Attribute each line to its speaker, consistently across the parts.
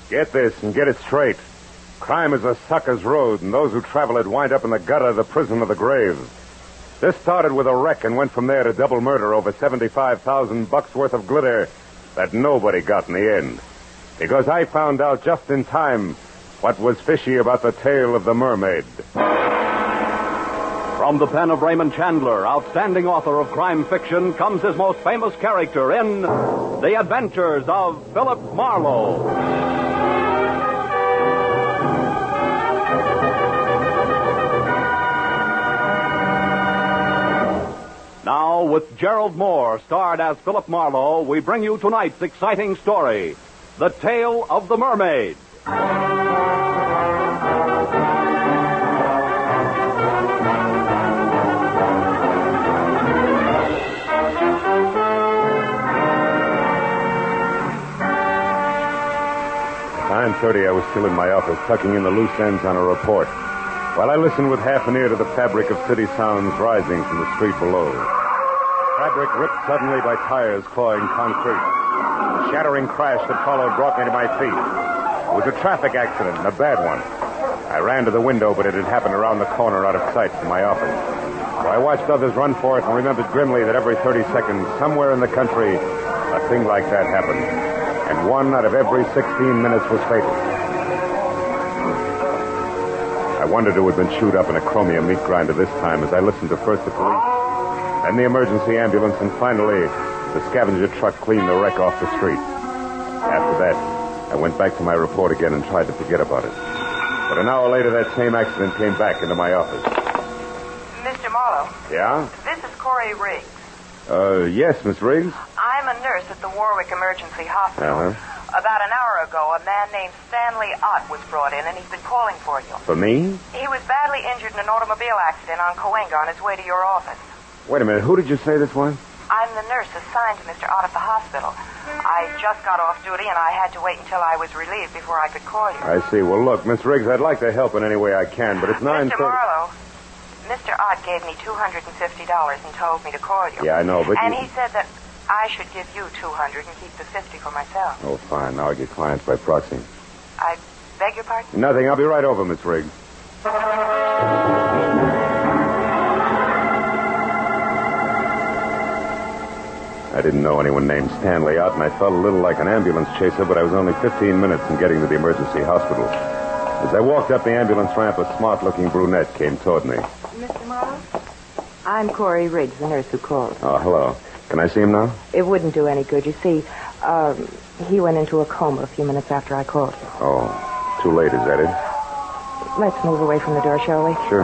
Speaker 1: Get this and get it straight. Crime is a sucker's road, and those who travel it wind up in the gutter, the prison, or the grave. This started with a wreck and went from there to double murder over $75,000 worth of glitter that nobody got in the end. Because I found out just in time what was fishy about the tale of the mermaid.
Speaker 2: From the pen of Raymond Chandler, outstanding author of crime fiction, comes his most famous character in The Adventures of Philip Marlowe. Now, with Gerald Moore, starred as Philip Marlowe, we bring you tonight's exciting story, The Tale of the Mermaid.
Speaker 1: At 9:30, I was still in my office, tucking in the loose ends on a report, while I listened with half an ear to the fabric of city sounds rising from the street below. Fabric ripped suddenly by tires clawing concrete. A shattering crash that followed brought me to my feet. It was a traffic accident, and a bad one. I ran to the window, but it had happened around the corner out of sight from my office. So I watched others run for it and remembered grimly that every 30 seconds, somewhere in the country, a thing like that happened. And 1 out of every 16 minutes was fatal. I wondered who had been chewed up in a chromium meat grinder this time as I listened to first the police, then the emergency ambulance, and finally the scavenger truck cleaned the wreck off the street. After that, I went back to my report again and tried to forget about it. But an hour later, that same accident came back into my office.
Speaker 3: Mr. Marlowe.
Speaker 1: Yeah?
Speaker 3: This is Corey Riggs.
Speaker 1: Yes, Miss Riggs?
Speaker 3: I'm a nurse at the Warwick Emergency Hospital.
Speaker 1: Uh-huh.
Speaker 3: About an hour ago, a man named Stanley Ott was brought in, and he's been calling for you.
Speaker 1: For me?
Speaker 3: He was badly injured in an automobile accident on Cahuenga on his way to your office.
Speaker 1: Wait a minute. Who did you say this was?
Speaker 3: I'm the nurse assigned to Mr. Ott at the hospital. I just got off duty, and I had to wait until I was relieved before I could call you.
Speaker 1: I see. Well, look, Miss Riggs, I'd like to help in any way I can, but it's 9:30.
Speaker 3: Mr. Marlowe, Mr. Ott gave me $250 and told me to call you.
Speaker 1: Yeah, I know, but...
Speaker 3: And he said that I should give you $200 and keep the $50 for myself.
Speaker 1: Oh, fine. Now I get clients by proxy.
Speaker 3: I beg your pardon?
Speaker 1: Nothing. I'll be right over, Miss Riggs. I didn't know anyone named Stanley Ott, and I felt a little like an ambulance chaser, but I was only 15 minutes in getting to the emergency hospital. As I walked up the ambulance ramp, a smart-looking brunette came toward me.
Speaker 3: Mr. Marlowe? I'm Corey Riggs, the nurse who called.
Speaker 1: Oh, hello. Can I see him now?
Speaker 3: It wouldn't do any good. You see, he went into a coma a few minutes after I called you.
Speaker 1: Oh, too late, is that it?
Speaker 3: Let's move away from the door, shall we?
Speaker 1: Sure.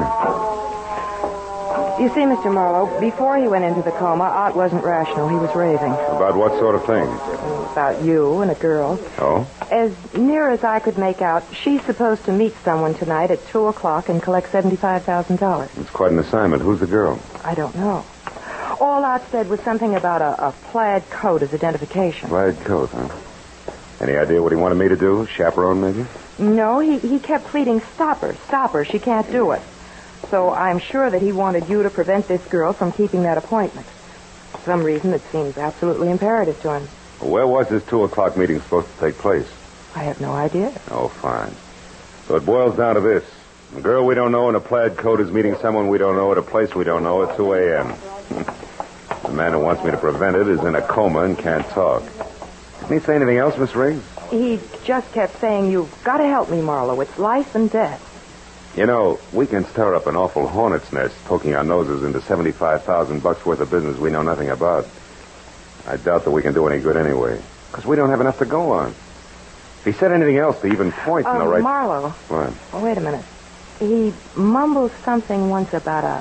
Speaker 3: You see, Mr. Marlowe, before he went into the coma, Ott wasn't rational. He was raving.
Speaker 1: About what sort of thing?
Speaker 3: About you and a girl.
Speaker 1: Oh?
Speaker 3: As near as I could make out, she's supposed to meet someone tonight at 2 o'clock and collect $75,000.
Speaker 1: It's quite an assignment. Who's the girl?
Speaker 3: I don't know. All Ott said was something about a plaid coat as identification.
Speaker 1: Plaid coat, huh? Any idea what he wanted me to do? Chaperone, maybe?
Speaker 3: No, he kept pleading, stop her, she can't do it. So I'm sure that he wanted you to prevent this girl from keeping that appointment. For some reason, it seems absolutely imperative to him.
Speaker 1: Where was this 2 o'clock meeting supposed to take place?
Speaker 3: I have no idea.
Speaker 1: Oh, fine. So it boils down to this. A girl we don't know in a plaid coat is meeting someone we don't know at a place we don't know at 2 a.m. The man who wants me to prevent it is in a coma and can't talk. Didn't he say anything else, Miss Riggs?
Speaker 3: He just kept saying, you've got to help me, Marlowe. It's life and death.
Speaker 1: You know, we can stir up an awful hornet's nest poking our noses into $75,000 worth of business we know nothing about. I doubt that we can do any good anyway, because we don't have enough to go on. If he said anything else to even point in the right...
Speaker 3: Marlowe.
Speaker 1: What?
Speaker 3: Oh, wait a minute. He mumbled something once about a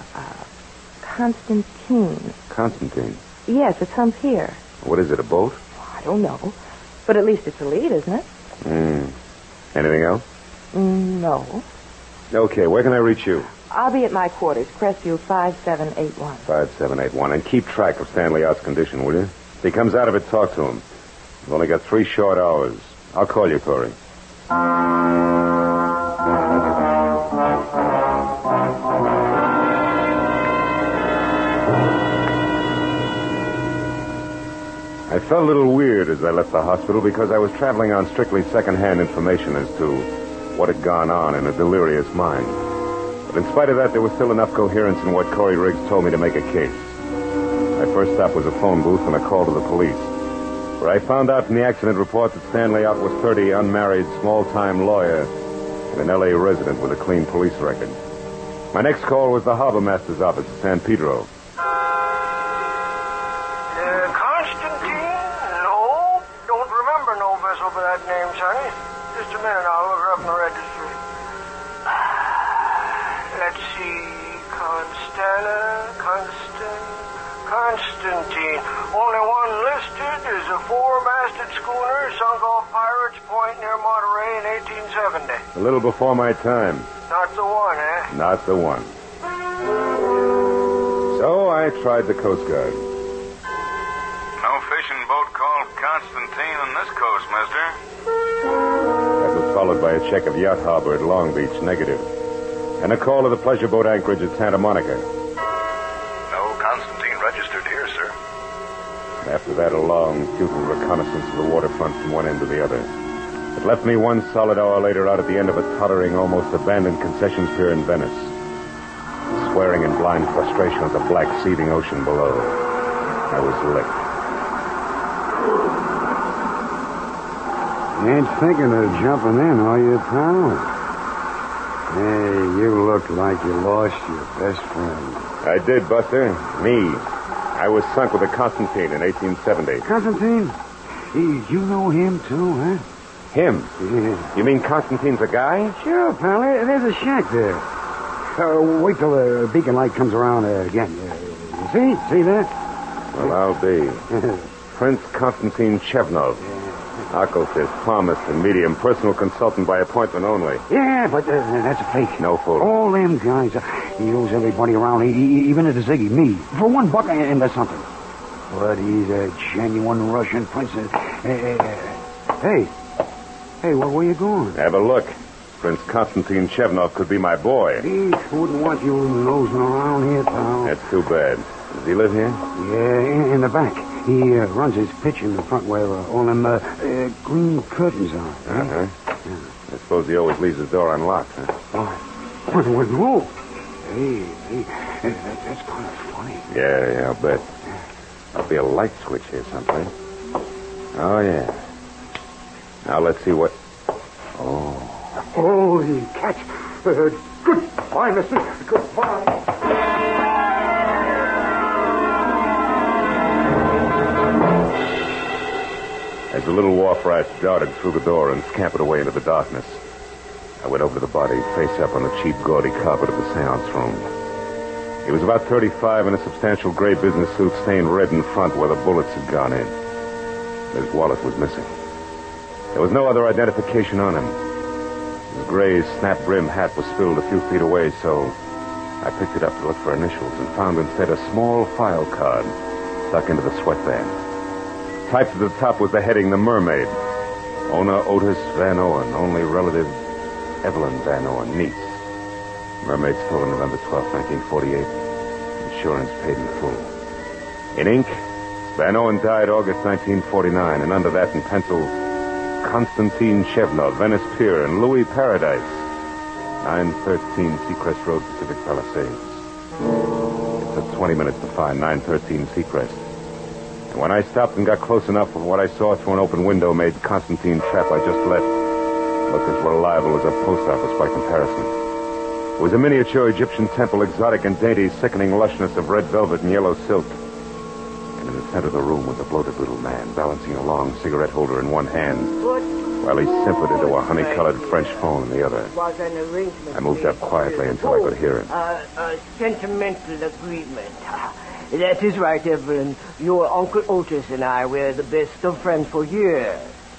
Speaker 3: Constantine.
Speaker 1: Constantine?
Speaker 3: Yes, it comes here.
Speaker 1: What is it, a boat?
Speaker 3: I don't know. But at least it's a lead, isn't it?
Speaker 1: Anything else?
Speaker 3: No.
Speaker 1: Okay, where can I reach you?
Speaker 3: I'll be at my quarters, Crestview 5781.
Speaker 1: 5781. And keep track of Stanley Ott's condition, will you? If he comes out of it, talk to him. We've only got 3 short hours. I'll call you, Corey. I felt a little weird as I left the hospital because I was traveling on strictly second-hand information as to what had gone on in a delirious mind. But in spite of that, there was still enough coherence in what Corey Riggs told me to make a case. My first stop was a phone booth and a call to the police, where I found out from the accident report that Stanley Ott was 30, unmarried, small-time lawyer, and an L.A. resident with a clean police record. My next call was the harbor master's office at San Pedro.
Speaker 4: Constantine? No, don't remember no vessel by that name, Sonny. Just a minute, I'll look her up in the registry. Let's see, Constantine. Only one listed is a four-masted schooner sunk off Pirates Point near Monterey in 1870.
Speaker 1: A little before my time.
Speaker 4: Not the one, eh?
Speaker 1: Not the one. So I tried the Coast Guard.
Speaker 5: No fishing boat called Constantine on this coast, mister.
Speaker 1: That was followed by a check of Yacht Harbor at Long Beach, negative. And a call to the pleasure boat anchorage at Santa Monica.
Speaker 5: No Constantine registered here, sir.
Speaker 1: After that, a long, futile reconnaissance of the waterfront from one end to the other. It left me 1 solid hour later out at the end of a tottering, almost abandoned concessions pier in Venice, swearing in blind frustration at the black, seething ocean below. I was licked.
Speaker 6: You ain't thinking of jumping in, are you, pal? Hey, you look like you lost your best friend.
Speaker 1: I did, Buster. Me. I was sunk with a Constantine in 1870.
Speaker 6: Constantine? You know him, too, huh?
Speaker 1: Him?
Speaker 6: Yeah.
Speaker 1: You mean Constantine's a guy?
Speaker 6: Sure, pal. There's a shack there. Wait till the beacon light comes around again. You see that?
Speaker 1: Well, I'll be. Prince Constantine Chevnov. Occultist, palmist, and medium. Personal consultant by appointment only.
Speaker 6: Yeah, but that's a fake.
Speaker 1: No fool.
Speaker 6: All them guys, he owes everybody around, even at the Ziggy, me. For $1 and that's something. But he's a genuine Russian prince. Hey, where you going?
Speaker 1: Have a look. Prince Constantine Chevnov could be my boy.
Speaker 6: He wouldn't want you nosing around here, pal.
Speaker 1: That's too bad. Does he live here?
Speaker 6: Yeah, in the back. He runs his pitch in the front where all them green curtains are.
Speaker 1: Uh-huh. Yeah. I suppose he always leaves his door unlocked, huh?
Speaker 6: Whoa. Hey, that's kind of funny.
Speaker 1: Yeah, I'll bet. There'll be a light switch here someplace. Oh, yeah. Now let's see what... Oh.
Speaker 6: Holy catch. Goodbye, mister. Goodbye.
Speaker 1: As the little wharf rats darted through the door and scampered away into the darkness, I went over to the body, face up on the cheap, gaudy carpet of the seance room. He was about 35 in a substantial gray business suit stained red in front where the bullets had gone in. His wallet was missing. There was no other identification on him. His gray, snap-brim hat was spilled a few feet away, so I picked it up to look for initials and found instead a small file card stuck into the sweatband. Typed at the top was the heading, The Mermaid. Owner Otis Van Owen, only relative Evelyn Van Owen, niece. Mermaid stolen November 12, 1948. Insurance paid in full. In ink, Van Owen died August 1949, and under that in pencil, Constantine Chevnov, Venice Pier, and Louis Paradise, 913 Seacrest Road, Pacific Palisades. It took 20 minutes to find 913 Seacrest. And when I stopped and got close enough with what I saw through an open window made Constantine trap I just left look as reliable as a post office by comparison. It was a miniature Egyptian temple, exotic and dainty, sickening lushness of red velvet and yellow silk. And in the center of the room was a bloated little man, balancing a long cigarette holder in one hand, while he simpered into a honey-colored French phone in the other. I moved up quietly until I could hear him.
Speaker 4: A sentimental agreement. That is right, Evelyn. Your Uncle Otis and I were the best of friends for years.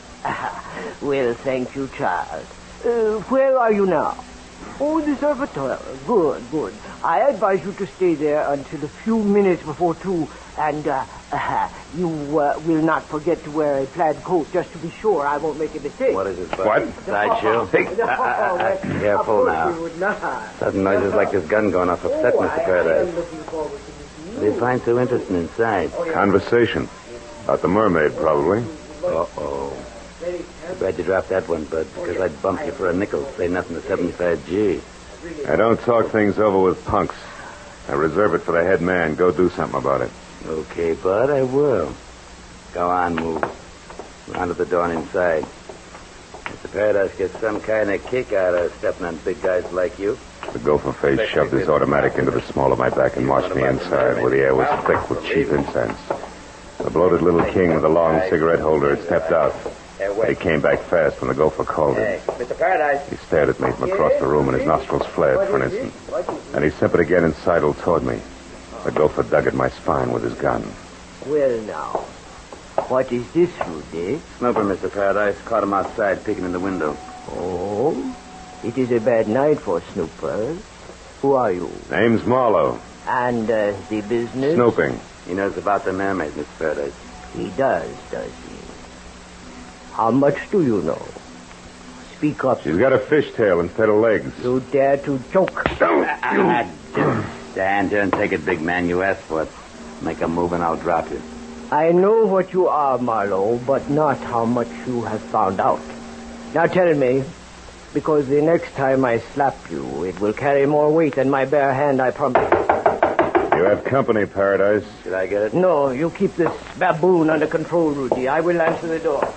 Speaker 4: Well, thank you, Charles. Where are you now? Oh, the observatory. Good. I advise you to stay there until a few minutes before 2, and you will not forget to wear a plaid coat, just to be sure I won't make a mistake.
Speaker 7: What is it, Bud?
Speaker 1: What?
Speaker 7: Sideshow? Careful now. Sudden noises like this gun going off upset Mr. Paradise. What do you find so interesting inside?
Speaker 1: Conversation. About the mermaid, probably.
Speaker 7: Uh-oh. Too bad you dropped that one, Bud, because I'd bump you for a nickel. Say nothing to 75G.
Speaker 1: I don't talk things over with punks. I reserve it for the head man. Go do something about it.
Speaker 7: Okay, Bud, I will. Go on, move. Round to the door and inside. Mr. Paradise gets some kind of kick out of stepping on big guys like you.
Speaker 1: The gopher face shoved his automatic into the small of my back and marched me inside, where the air was thick with cheap incense. The bloated little king with the long cigarette holder had stepped out. He came back fast when the gopher called him.
Speaker 7: Mr. Paradise.
Speaker 1: He stared at me from across the room, and his nostrils flared for an instant. Then he simpered again and sidled toward me. The gopher dug at my spine with his gun.
Speaker 4: Well, now, what is this, Rudy?
Speaker 7: Snooper, Mr. Paradise. Caught him outside, peeking in the window.
Speaker 4: Oh, it is a bad night for snoopers. Who are you?
Speaker 1: Name's Marlowe.
Speaker 4: And the business?
Speaker 1: Snooping.
Speaker 7: He knows about the mermaid, Mr. Paradise.
Speaker 4: He does he? How much do you know? Speak up.
Speaker 1: She's got a fishtail instead of legs.
Speaker 4: You dare to joke?
Speaker 7: Just stand here and take it, big man. You asked for it. Make a move and I'll drop you.
Speaker 4: I know what you are, Marlowe, but not how much you have found out. Now tell me, because the next time I slap you, it will carry more weight than my bare hand, I promise.
Speaker 1: You have company, Paradise.
Speaker 7: Should I get it?
Speaker 4: No, you keep this baboon under control, Rudy. I will answer the door.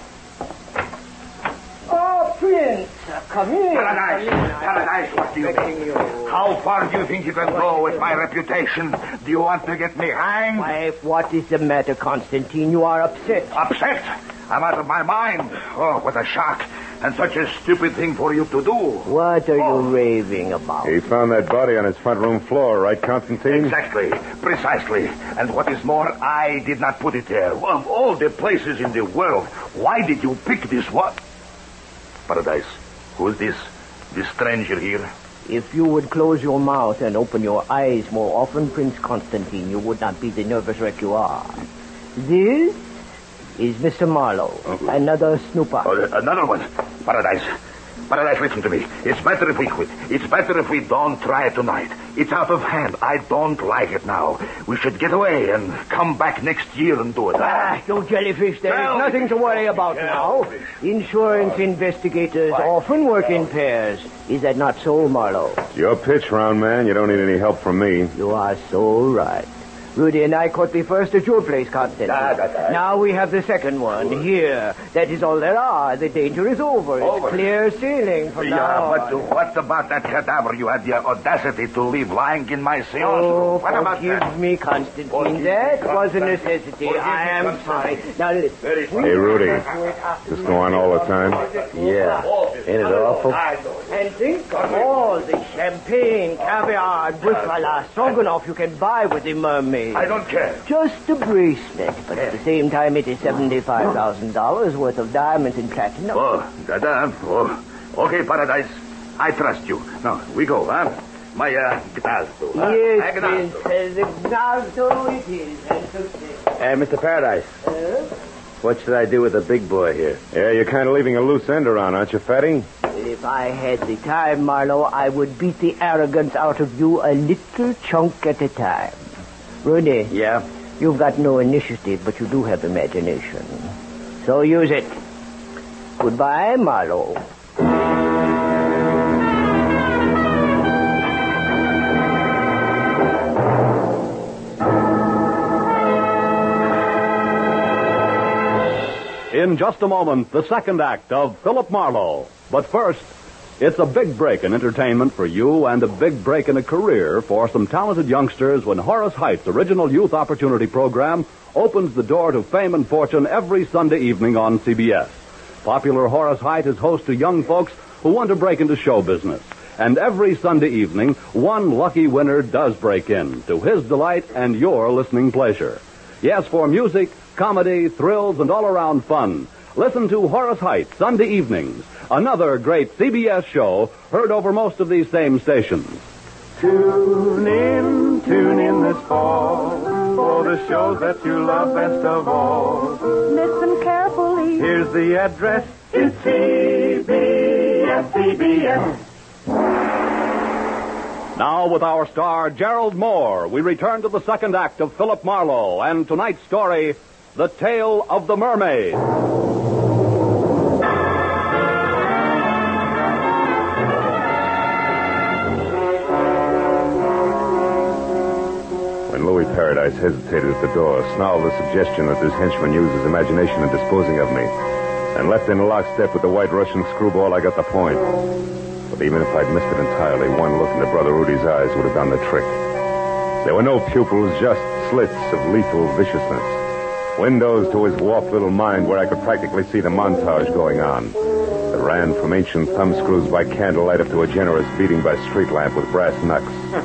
Speaker 4: Oh, Prince, come in.
Speaker 8: Paradise, what do you think? How far do you think you can go with my reputation? Do you want to get me hanged?
Speaker 4: Why, what is the matter, Constantine? You are upset.
Speaker 8: Upset? I'm out of my mind. Oh, what a shock. And such a stupid thing for you to do.
Speaker 4: What are you raving about?
Speaker 1: He found that body on his front room floor, right, Constantine?
Speaker 8: Exactly. Precisely. And what is more, I did not put it there. Of all the places in the world, why did you pick this one? Paradise, who is this? This stranger here?
Speaker 4: If you would close your mouth and open your eyes more often, Prince Constantine, you would not be the nervous wreck you are. This is Mr. Marlowe, another snooper.
Speaker 8: Oh, another one. Paradise, listen to me. It's better if we quit. It's better if we don't try it tonight. It's out of hand. I don't like it now. We should get away and come back next year and do it.
Speaker 4: You jellyfish, there is nothing to worry about now. Insurance investigators often work in pairs. Is that not so, Marlowe?
Speaker 1: Your pitch, round man. You don't need any help from me.
Speaker 4: You are so right. Rudy and I caught the first at your place, Constantine. Now we have the second one here. That is all there are. The danger is over. It's clear sailing from now on.
Speaker 8: But what about that cadaver you had the audacity to leave lying in my seance room? What about that?
Speaker 4: Forgive me, Constantine. That was a necessity. I am sorry. Now listen.
Speaker 1: Hey, Rudy. This go on all the time?
Speaker 7: Yeah. Ain't it awful?
Speaker 4: And think of all the champagne, caviar, buffalo, stroganoff you can buy with the mermaid.
Speaker 8: I don't care.
Speaker 4: Just a bracelet, but at the same time it is $75,000 worth of diamonds and platinum.
Speaker 8: Okay, Paradise. I trust you. Now, we go, huh? My Gnazdo.
Speaker 4: Yes, Prince. The Gnazdo it is.
Speaker 7: Hey, Mr. Paradise. What should I do with the big boy here?
Speaker 1: Yeah, you're kind of leaving a loose end around, aren't you, Fatty?
Speaker 4: If I had the time, Marlowe, I would beat the arrogance out of you a little chunk at a time. Rudy.
Speaker 7: Yeah?
Speaker 4: You've got no initiative, but you do have imagination. So use it. Goodbye, Marlowe.
Speaker 2: In just a moment, the second act of Philip Marlowe. But first, it's a big break in entertainment for you and a big break in a career for some talented youngsters when Horace Heights' original youth opportunity program opens the door to fame and fortune every Sunday evening on CBS. Popular Horace Height is host to young folks who want to break into show business. And every Sunday evening, one lucky winner does break in, to his delight and your listening pleasure. Yes, for music, comedy, thrills, and all-around fun. Listen to Horace Heights Sunday evenings, another great CBS show heard over most of these same stations.
Speaker 9: Tune in this fall for the shows that you love best of all.
Speaker 10: Listen carefully.
Speaker 9: Here's the address. It's CBS.
Speaker 2: Now, with our star, Gerald Moore, we return to the second act of Philip Marlowe and tonight's story, The Tale of the Mermaid.
Speaker 1: When Louis Paradise hesitated at the door, snarled the suggestion that this henchman used his imagination in disposing of me, and left in lockstep with the white Russian screwball, I got the point. But even if I'd missed it entirely, one look into Brother Rudy's eyes would have done the trick. There were no pupils, just slits of lethal viciousness. Windows to his warped little mind where I could practically see the montage going on. That ran from ancient thumbscrews by candlelight up to a generous beating by street lamp with brass knucks.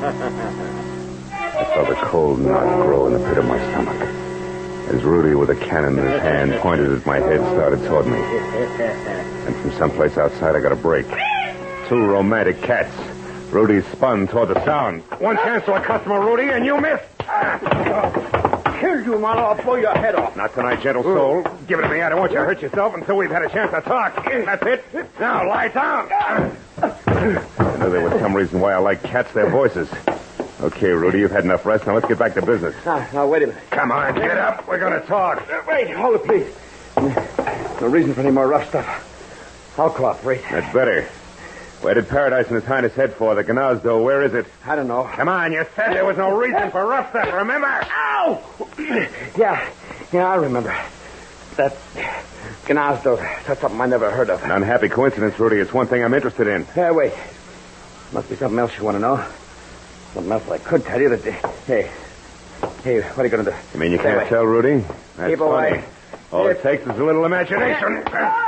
Speaker 1: I felt a cold knot grow in the pit of my stomach as Rudy, with a cannon in his hand, pointed at my head, started toward me. And from someplace outside, I got a break. Two romantic cats. Rudy spun toward the sound. One chance to a customer, Rudy, and you missed.
Speaker 6: Kill you, Marlowe. I'll blow your head off.
Speaker 1: Not tonight, gentle soul. Give it to me. I don't want you to hurt yourself until we've had a chance to talk. That's it. Now, lie down. I knew there was some reason why I like cats, their voices. Okay, Rudy, you've had enough rest. Now, let's get back to business.
Speaker 6: Now, wait a minute.
Speaker 1: Come on, get up. We're going to talk.
Speaker 6: Wait, hold it, please. No reason for any more rough stuff. I'll cooperate.
Speaker 1: That's better. Where did Paradise and His Highness head for? The Gnazdo. Where is it?
Speaker 6: I don't know.
Speaker 1: Come on, you said there was no reason for rough stuff, remember?
Speaker 6: Ow! Yeah, I remember. That Gnazdo, that's something I never heard of.
Speaker 1: An unhappy coincidence, Rudy. It's one thing I'm interested in.
Speaker 6: Wait. Must be something else you want to know. Something else I could tell you that... Hey, what are you going to do?
Speaker 1: You mean you can't tell, Rudy? That's
Speaker 6: Keep
Speaker 1: funny.
Speaker 6: away.
Speaker 1: All it takes is a little imagination.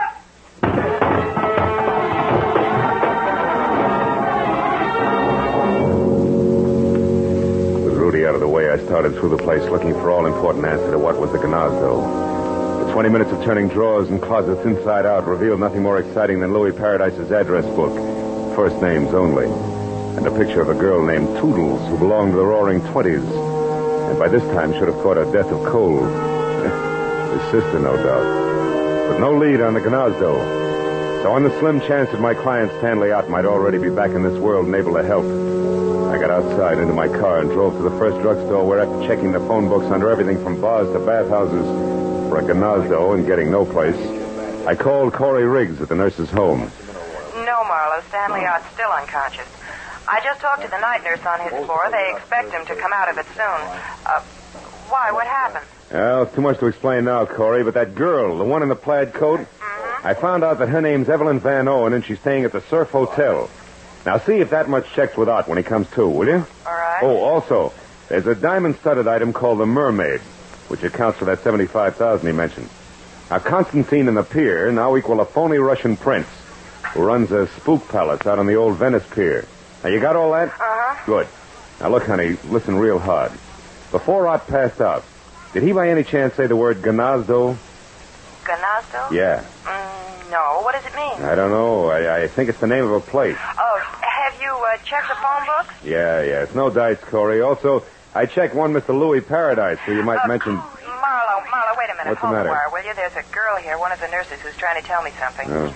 Speaker 1: Out of the way, I started through the place looking for all important answer to what was the Gnazdo. The 20 minutes of turning drawers and closets inside out revealed nothing more exciting than Louis Paradise's address book, first names only, and a picture of a girl named Toodles who belonged to the Roaring Twenties, and by this time should have caught a death of cold. His sister, no doubt. But no lead on the Gnazdo. So on the slim chance that my client Stanley Ott might already be back in this world and able to help, I got outside into my car and drove to the first drugstore where, after checking the phone books under everything from bars to bathhouses for a Gnazdo and getting no place, I called Corey Riggs at the nurse's home.
Speaker 3: No, Marlowe. Stanley Ott's still unconscious. I just talked to the night nurse on his floor. They expect him to come out of it soon. Why? What happened?
Speaker 1: Well, it's too much to explain now, Corey, but that girl, the one in the plaid coat, I found out that her name's Evelyn Van Owen, and she's staying at the Surf Hotel. Now, see if that much checks with Ott when he comes to, will you?
Speaker 3: All right.
Speaker 1: Oh, also, there's a diamond-studded item called the Mermaid, which accounts for that $75,000 he mentioned. Now, Constantine and the pier now equal a phony Russian prince who runs a spook palace out on the old Venice pier. Now, you got all that?
Speaker 3: Uh-huh.
Speaker 1: Good. Now, look, honey, listen real hard. Before Ott passed out, did he by any chance say the word Gnazdo?
Speaker 3: Gnazdo?
Speaker 1: Yeah.
Speaker 3: No. What does it mean?
Speaker 1: I don't know. I think it's the name of a place.
Speaker 3: Oh, have you checked the phone books?
Speaker 1: Yeah. It's no dice, Corey. Also, I checked one Mr. Louis Paradise, who you might mention...
Speaker 3: Marlowe, wait a minute.
Speaker 1: What's the
Speaker 3: Hold
Speaker 1: matter?
Speaker 3: the wire, will you? There's a girl here, one of the nurses, who's trying to tell me something.
Speaker 1: Oh.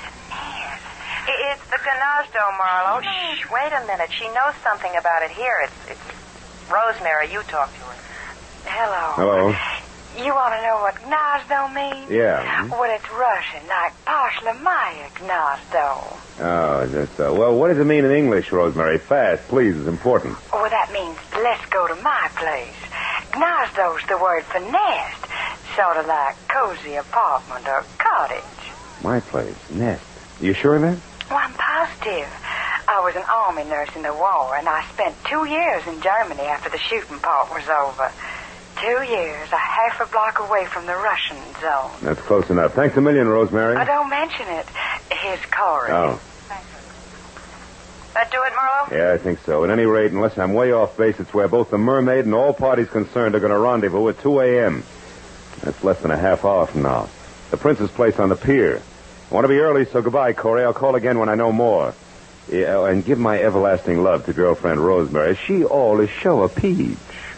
Speaker 3: It's the Gnazdo, Marlowe. Shh, wait a minute. She knows something about it here. It's Rosemary. You talk to her.
Speaker 1: Hello.
Speaker 10: You want to know what Gnazdo means?
Speaker 1: Yeah.
Speaker 10: Well, it's Russian, like Pashlamaya Gnazdo.
Speaker 1: Oh, well, what does it mean in English, Rosemary? Fast, please, it's important.
Speaker 10: Well, that means let's go to my place. Gnazdo's the word for nest, sort of like cozy apartment or cottage.
Speaker 1: My place, nest. You sure of that?
Speaker 10: Well, I'm positive. I was an army nurse in the war, and I spent 2 years in Germany after the shooting part was over. 2 years, a half a block away from the Russian zone.
Speaker 1: That's close enough. Thanks a million, Rosemary.
Speaker 10: Don't mention it. Here's Corey.
Speaker 1: Oh.
Speaker 3: That do it, Marlowe?
Speaker 1: Yeah, I think so. At any rate, unless I'm way off base, it's where both the Mermaid and all parties concerned are going to rendezvous at 2 a.m. That's less than a half hour from now. The Prince's place on the pier. I want to be early, so goodbye, Corey. I'll call again when I know more. Yeah, and give my everlasting love to girlfriend Rosemary. She all is show a peach.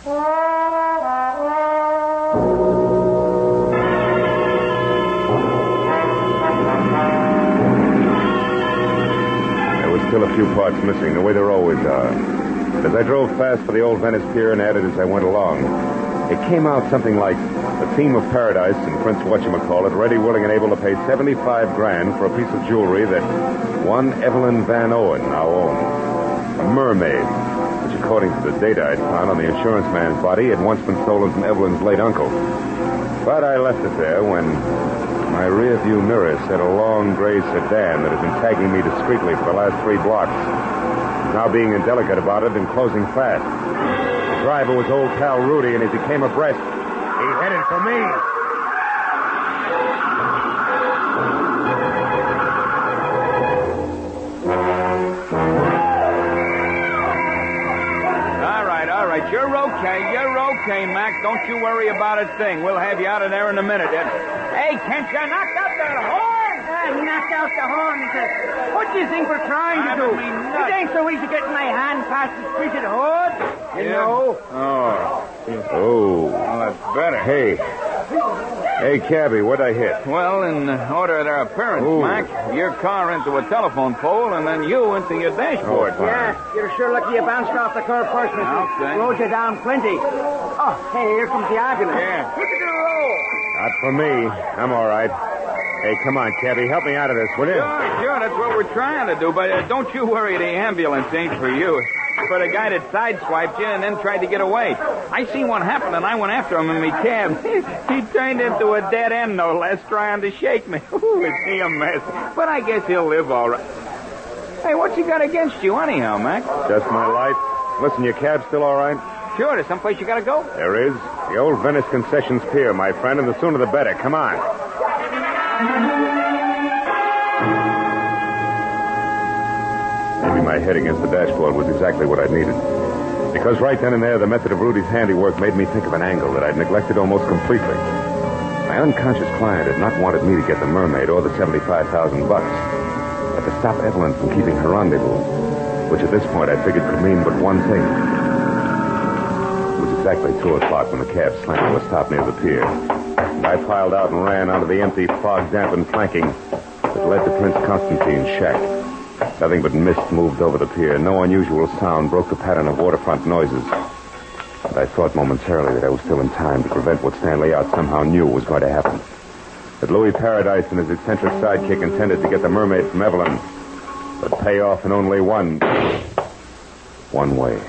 Speaker 1: There was still a few parts missing, the way there always are. As I drove fast for the old Venice pier and added as I went along, It came out something like the theme of Paradise and Prince Whatchamacallit ready, willing, and able to pay $75,000 for a piece of jewelry that one Evelyn Van Owen now owns. A mermaid, which according to the data I'd found on the insurance man's body had once been stolen from Evelyn's late uncle. But I left it there when my rearview mirror said a long gray sedan that had been tagging me discreetly for the last 3 blocks was now being indelicate about it and closing fast. The driver was old pal Rudy, and as he came abreast, he headed for me.
Speaker 11: All right. You're okay, Mac. Don't you worry about a thing. We'll have you out of there in a minute. Hey, can't you knock out that horn?
Speaker 4: Knock out the horn. What do you think we're trying to do? It ain't so easy getting my hand past the printed hood. You know.
Speaker 1: Oh.
Speaker 11: Well, that's better.
Speaker 1: Hey, cabby, what'd I hit?
Speaker 11: Well, in order of their appearance, Mac, your car into a telephone pole and then you into your dashboard.
Speaker 4: Yeah, you're sure lucky you bounced off the curb first, Mr.
Speaker 11: Okay.
Speaker 4: Rode you down plenty. Oh, hey, here comes the ambulance.
Speaker 11: Yeah.
Speaker 4: Look at the roll.
Speaker 1: Not for me. I'm all right. Hey, come on, cabby, help me out of this, will you?
Speaker 11: Sure, that's what we're trying to do, but don't you worry, the ambulance ain't for you. It's for the guy that sideswiped you and then tried to get away. I seen what happened, and I went after him in my cab. He turned into a dead end, no less, trying to shake me. Ooh, is he a mess? But I guess he'll live all right. Hey, what's he got against you anyhow, Mac?
Speaker 1: Just my life. Listen, your cab's still all right?
Speaker 11: Sure, there's someplace you gotta go.
Speaker 1: There is. The old Venice Concessions Pier, my friend, and the sooner the better. Come on. Maybe my head against the dashboard was exactly what I needed. Because right then and there, the method of Rudy's handiwork made me think of an angle that I'd neglected almost completely. My unconscious client had not wanted me to get the mermaid or the $75,000, but to stop Evelyn from keeping her rendezvous, which at this point I figured could mean but one thing. It was exactly 2 o'clock when the cab slammed to a stop near the pier. And I piled out and ran onto the empty, fog-dampened flanking that led to Prince Constantine's shack. Nothing but mist moved over the pier. No unusual sound broke the pattern of waterfront noises. And I thought momentarily that I was still in time to prevent what Stanley Out somehow knew was going to happen. That Louis Paradise and his eccentric sidekick intended to get the mermaid from Evelyn, but pay off in only one way.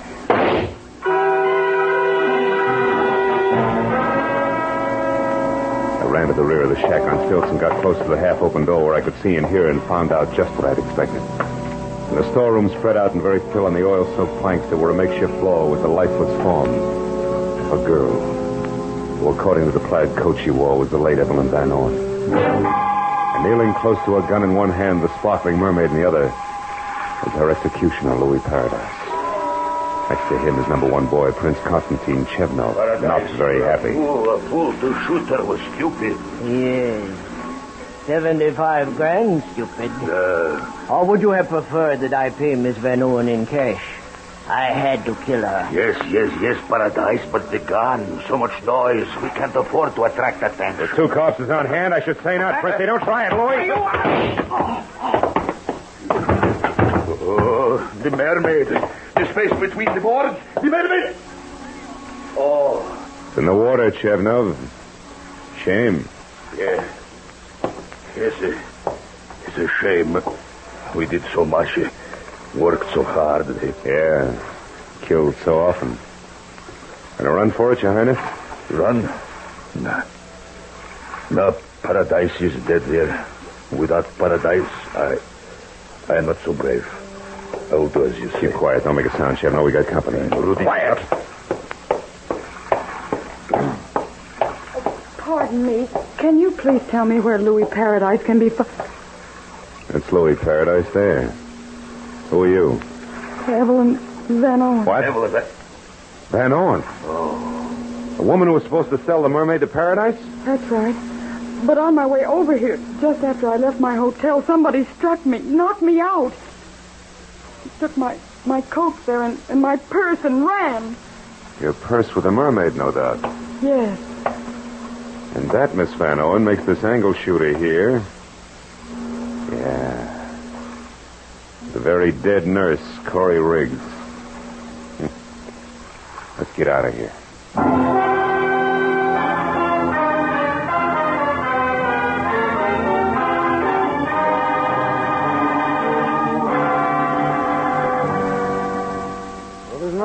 Speaker 1: I ran to the rear of the shack on stilts and got close to the half-open door where I could see and hear and found out just what I'd expected. In the storeroom spread out and very still on the oil-soaked planks that were a makeshift floor was the lifeless form of a girl, who, according to the plaid coat she wore, was the late Evelyn Van Owen. And kneeling close to a gun in one hand, the sparkling mermaid in the other, was her executioner, Louis Paradise. Next to him, his number 1 boy, Prince Constantine Chevno, not very happy.
Speaker 8: Oh, a fool to shoot her was stupid.
Speaker 4: Yes. $75,000, stupid. Or would you have preferred that I pay Miss Van Owen in cash? I had to kill her.
Speaker 8: Yes, Paradise, but the gun, so much noise, we can't afford to attract attention.
Speaker 1: There's 2 corpses on hand. I should say not. Prissy, don't try it, Louis.
Speaker 8: Oh, the mermaid. The space between the boards. The mermaid. Oh.
Speaker 1: It's in the water, Chevno. Shame.
Speaker 8: Yeah. Yes, it's a shame. We did so much. Worked so hard.
Speaker 1: Yeah. Killed so often. Gonna run for it, Your Highness?
Speaker 8: Run? Nah. No, Paradise is dead there. Without Paradise, I am not so brave. I will do as you say.
Speaker 1: Keep quiet. Don't make a sound, Chevno. We got company.
Speaker 8: Rudy.
Speaker 1: Quiet!
Speaker 12: Pardon me. Can you please tell me where Louis Paradise can be
Speaker 1: That's Louis Paradise there. Who are you?
Speaker 12: Evelyn Van Owen.
Speaker 1: What?
Speaker 8: Evelyn
Speaker 1: Van Owen?
Speaker 8: Oh.
Speaker 1: The woman who was supposed to sell the mermaid to Paradise?
Speaker 12: That's right. But on my way over here, just after I left my hotel, somebody struck me, knocked me out. He took my coat there and my purse and ran.
Speaker 1: Your purse with the mermaid, no doubt.
Speaker 12: Yes.
Speaker 1: And that, Miss Van Owen, makes this angle shooter here. Yeah. The very dead nurse, Corey Riggs. Let's get out of here.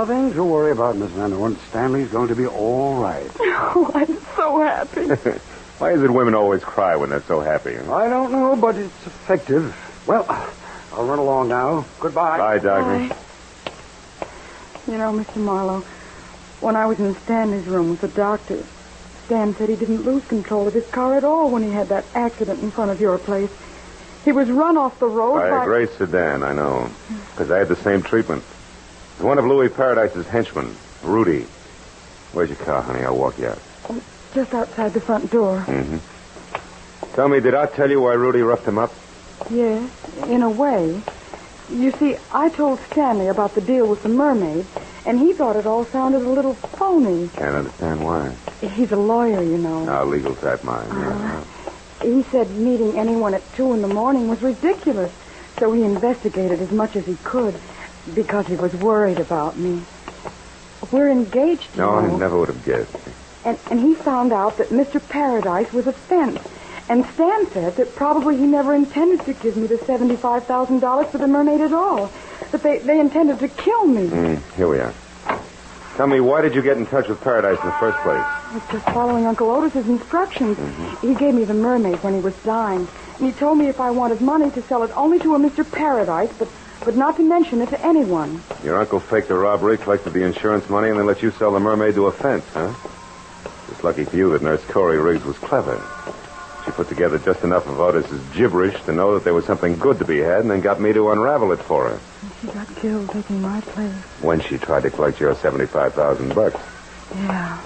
Speaker 6: Nothing to worry about, Miss Van Horn. Stanley's going to be all right.
Speaker 12: Oh, I'm so happy.
Speaker 1: Why is it women always cry when they're so happy? Huh?
Speaker 6: I don't know, but it's effective. Well, I'll run along now. Goodbye.
Speaker 1: Bye, Doctor.
Speaker 12: Bye. You know, Mr. Marlowe, when I was in Stanley's room with the doctor, Stan said he didn't lose control of his car at all when he had that accident in front of your place. He was run off the road
Speaker 1: by a gray sedan, I know. Because I had the same treatment. It was one of Louis Paradise's henchmen, Rudy. Where's your car, honey? I'll walk you out.
Speaker 12: Just outside the front door.
Speaker 1: Mm-hmm. Tell me, did I tell you why Rudy roughed him up?
Speaker 12: Yes, in a way. You see, I told Stanley about the deal with the mermaid, and he thought it all sounded a little phony.
Speaker 1: Can't understand why.
Speaker 12: He's a lawyer, you know.
Speaker 1: A legal type mind. Yeah.
Speaker 12: He said meeting anyone at 2 a.m. was ridiculous, so he investigated as much as he could because he was worried about me. We're engaged, you
Speaker 1: No,
Speaker 12: know.
Speaker 1: I never would have guessed.
Speaker 12: And he found out that Mr. Paradise was a fence. And Stan said that probably he never intended to give me the $75,000 for the mermaid at all. That they intended to kill me.
Speaker 1: Here we are. Tell me, why did you get in touch with Paradise in the first place?
Speaker 12: I was just following Uncle Otis's instructions.
Speaker 1: Mm-hmm.
Speaker 12: He gave me the mermaid when he was dying. And he told me if I wanted money to sell it only to a Mr. Paradise, but not to mention it to anyone.
Speaker 1: Your uncle faked the robbery, collected the insurance money, and then let you sell the mermaid to a fence, huh? It's lucky for you that Nurse Corey Riggs was clever. She put together just enough of Otis's gibberish to know that there was something good to be had and then got me to unravel it for her.
Speaker 12: And she got killed taking my place.
Speaker 1: When she tried to collect your $75,000.
Speaker 12: Yeah.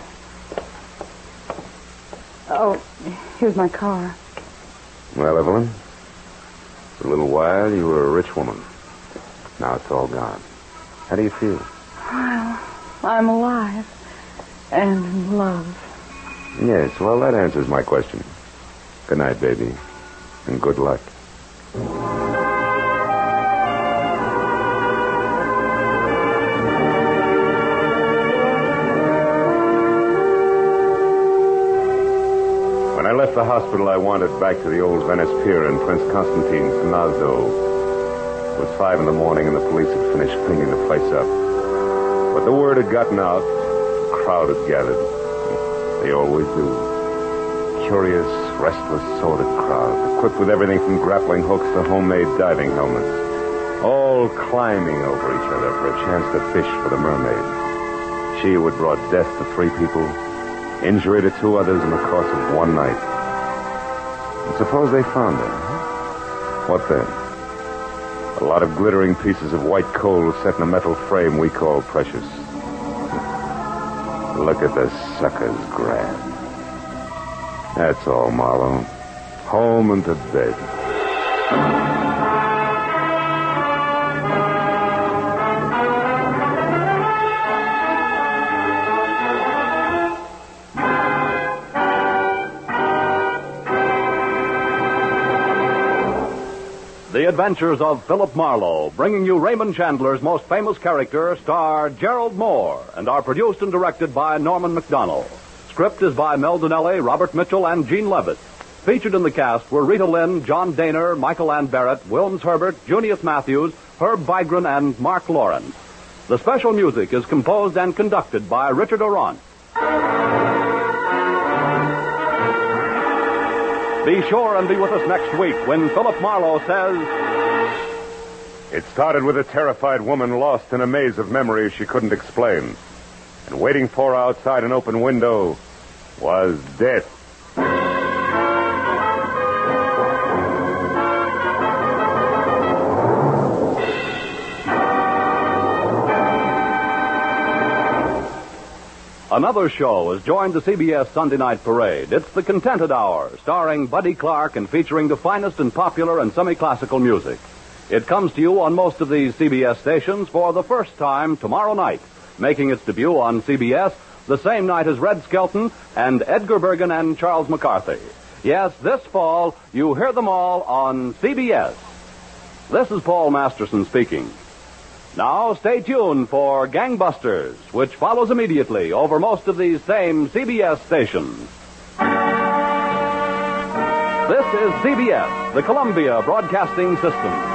Speaker 12: Oh, here's my car.
Speaker 1: Well, Evelyn, for a little while you were a rich woman. Now it's all gone. How do you feel?
Speaker 12: Well, I'm alive. And in love.
Speaker 1: Yes, well, that answers my question. Good night, baby. And good luck. When I left the hospital, I wandered back to the old Venice Pier in Prince Constantine's Nazo. It was 5 a.m, and the police had finished cleaning the place up. But the word had gotten out. A crowd had gathered. They always do. Curious, restless, sordid crowd, equipped with everything from grappling hooks to homemade diving helmets, all climbing over each other for a chance to fish for the mermaid. She who had brought death to 3 people, injury to 2 others in the course of one night. And suppose they found her. What then? A lot of glittering pieces of white coal set in a metal frame we call precious. Look at the suckers grab. That's all, Marlowe. Home and to bed.
Speaker 2: The Adventures of Philip Marlowe, bringing you Raymond Chandler's most famous character, star Gerald Moore, and are produced and directed by Norman McDonald. Script is by Mel Donnelly, Robert Mitchell, and Gene Levitt. Featured in the cast were Rita Lynn, John Daner, Michael Ann Barrett, Wilms Herbert, Junius Matthews, Herb Vigran, and Mark Lawrence. The special music is composed and conducted by Richard Orant. Be sure and be with us next week when Philip Marlowe says...
Speaker 1: It started with a terrified woman lost in a maze of memories she couldn't explain. And waiting for her outside an open window was death.
Speaker 2: Another show has joined the CBS Sunday Night Parade. It's The Contented Hour, starring Buddy Clark and featuring the finest in popular and semi-classical music. It comes to you on most of these CBS stations for the first time tomorrow night, making its debut on CBS the same night as Red Skelton and Edgar Bergen and Charles McCarthy. Yes, this fall, you hear them all on CBS. This is Paul Masterson speaking. Now, stay tuned for Gangbusters, which follows immediately over most of these same CBS stations. This is CBS, the Columbia Broadcasting System.